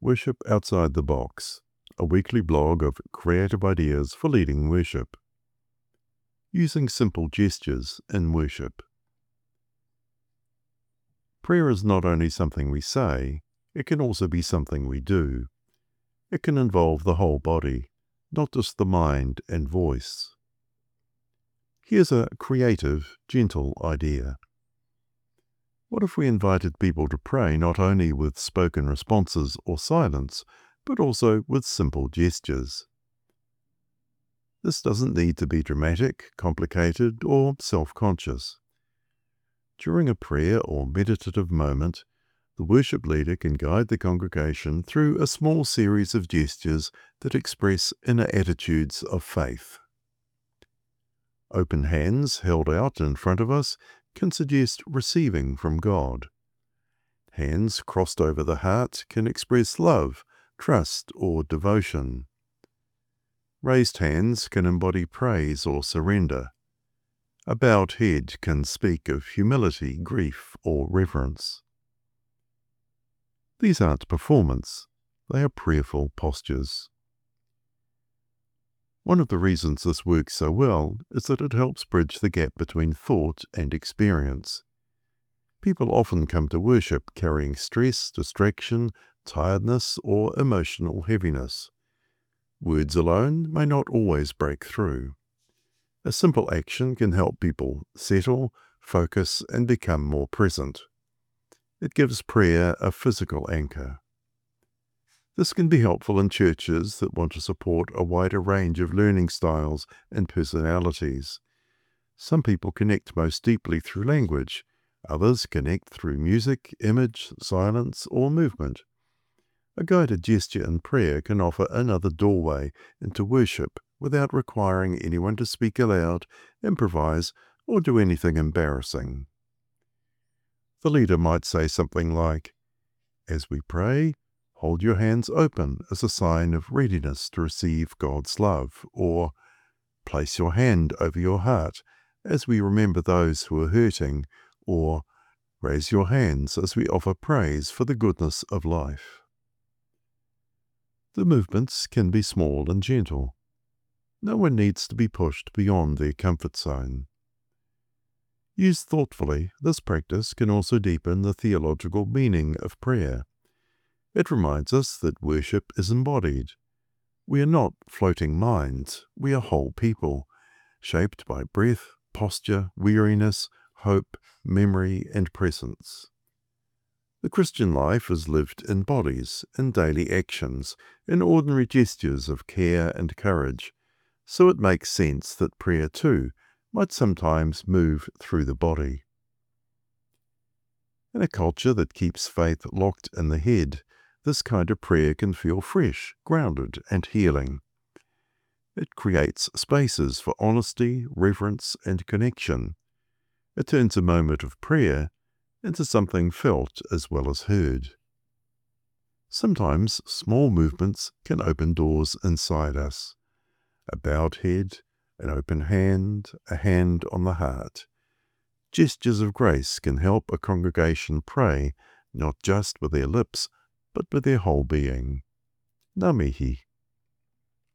Worship Outside the Box, a weekly blog of creative ideas for leading worship. Using simple gestures in worship. Prayer is not only something we say, it can also be something we do. It can involve the whole body, not just the mind and voice. Here's a creative, gentle idea. What if we invited people to pray not only with spoken responses or silence, but also with simple gestures? This doesn't need to be dramatic, complicated, or self-conscious. During a prayer or meditative moment, the worship leader can guide the congregation through a small series of gestures that express inner attitudes of faith. Open hands held out in front of us can suggest receiving from God. Hands crossed over the heart can express love, trust, or devotion. Raised hands can embody praise or surrender. A bowed head can speak of humility, grief, or reverence. These aren't performance, they are prayerful postures. One of the reasons this works so well is that it helps bridge the gap between thought and experience. People often come to worship carrying stress, distraction, tiredness, or emotional heaviness. Words alone may not always break through. A simple action can help people settle, focus, and become more present. It gives prayer a physical anchor. This can be helpful in churches that want to support a wider range of learning styles and personalities. Some people connect most deeply through language. Others connect through music, image, silence, or movement. A guided gesture in prayer can offer another doorway into worship without requiring anyone to speak aloud, improvise, or do anything embarrassing. The leader might say something like, "As we pray, hold your hands open as a sign of readiness to receive God's love," or "Place your hand over your heart as we remember those who are hurting," or "Raise your hands as we offer praise for the goodness of life." The movements can be small and gentle. No one needs to be pushed beyond their comfort zone. Used thoughtfully, this practice can also deepen the theological meaning of prayer. It reminds us that worship is embodied. We are not floating minds, we are whole people, shaped by breath, posture, weariness, hope, memory, and presence. The Christian life is lived in bodies, in daily actions, in ordinary gestures of care and courage, so it makes sense that prayer too might sometimes move through the body. In a culture that keeps faith locked in the head, this kind of prayer can feel fresh, grounded, and healing. It creates spaces for honesty, reverence, and connection. It turns a moment of prayer into something felt as well as heard. Sometimes small movements can open doors inside us. A bowed head, an open hand, a hand on the heart. Gestures of grace can help a congregation pray not just with their lips, but with their whole being. Ngā mihi.